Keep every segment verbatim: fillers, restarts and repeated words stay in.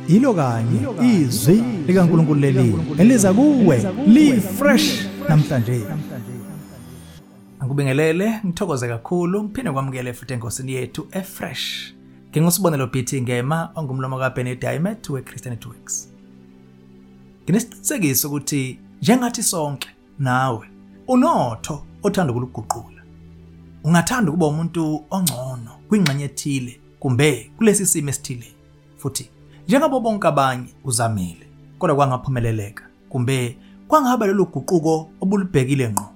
ilo kanye izwi likaNkulunkulu leli eliza kuwe li fresh namhlanje. Angibingelele, ngithokoze kakhulu ngiphinde kwamukele futhi enkosini yethu eFresh. Ngingusibonelo Pieter Ngema ongumlomo kaBenny Diamond weChristian Networks. Nginesiqisekiso ukuthi njengathi sonke nawe unotho othanda ukuluguqula. Ungathanda ukuba umuntu ongcono kwingxenye ethile kumbe kulesi simo esithile. Futhi njengabo bonke abanye uzamile kodwa kwangaphumeleleka kumbe kwangaba lelo guquko obulibhekile ngqo.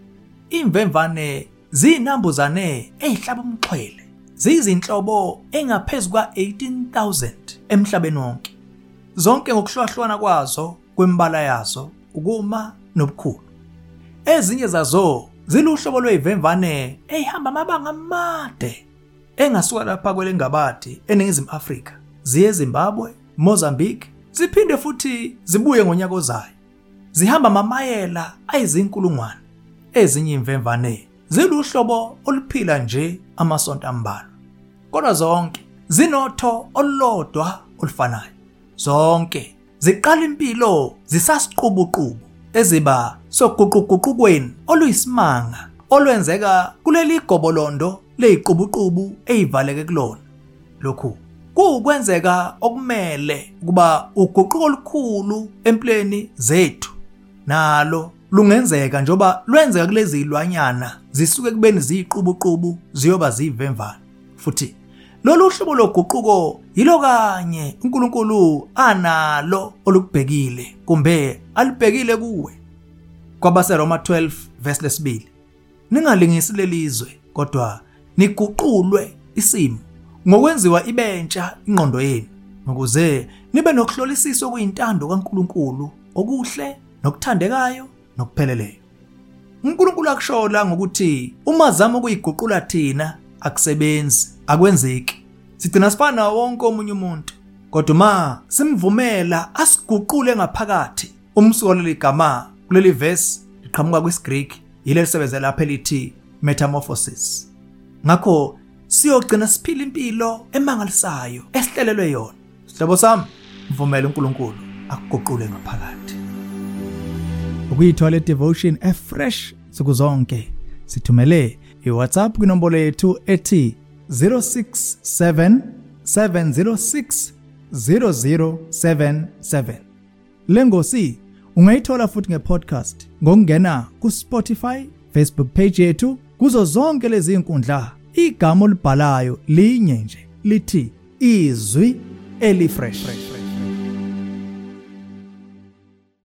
Imvemvane zinambuzane ezihlaba umxhwele. Zizinhlobo engaphezulu kwa eighteen thousand emhlabeni wonke. Zonke ngokuhlukahlukana kwazo kwembala yazo, ukuma nobukhulu. Ezinye zazo ziluhlobo lwezimvemvane ezihamba amabanga amade engasuka lapha kwelengabadi eNingizimu Afrika. Ziye eZimbabwe, Mozambique, ziphinde futhi zibuye ngonyaka ozayo. Zihamba amamayela ayizinkulungwane. Ezinye imvemvane ziluhlobo oluphila nje amasonto ambalwa. Kodwa zonke zinotho olulodwa olufanayo. Zonke ziqala impilo zisasiqubuqubu eziba soguquguqukweni oluyisimanga olwenzeka kuleli gobolondo leziqubuqubu ezivaleke kulona. Lokhu kuukwenzeka okumele kuba uguquko olukhulu empilweni zethu nalo lungenzeka njoba lwenzeka kulezi ilwanyana zisuke kubeni ziyiqubuqubu ziyoba zivemvana. Futhi lolu hlobo loguquko yilo kanye uNkulunkulu analo olukubhekile kumbe alibhekile kuwe. KwabaseRoma twelve verse lesibili. Ningalingisi lelizwe kodwa niguqulwe isimo ngokwenziwa ibentsha ingqondo yenu ukuze nibe nokuhlolisiswa kuyintando kaNkulunkulu okuhle nokuthandekayo nokupheleleyo. uNkulunkulu akushola ngokuthi uma zama ukuyiguqula thina akusebenzi, akwenzeki. Sigcina sifana wonke omunye umuntu. Kodwa ma simvumela asiguqule ngaphakathi. Umsuka leli gama kuleli verse liqhamuka kwisiGreek yile lisebenzela lapha elithi metamorphosis. Ngakho siyogcina siphila impilo emangalisayo esihlelelwe yona. Sihlobo sami, mvumela uNkulunkulu akuguqule ngaphakathi. Ukuyithola devotion eFresh sikuzonke. Sithumele iWhatsApp kwinombolo yethu ethi zero six seven seven zero six zero zero seven seven. Lengosi ungayithola futhi ngepodcast ngokungena kuSpotify, Facebook page yethu, kuzo zonke lezi inkundla. Igama olibhalayo linye nje lithi izwi elifresh.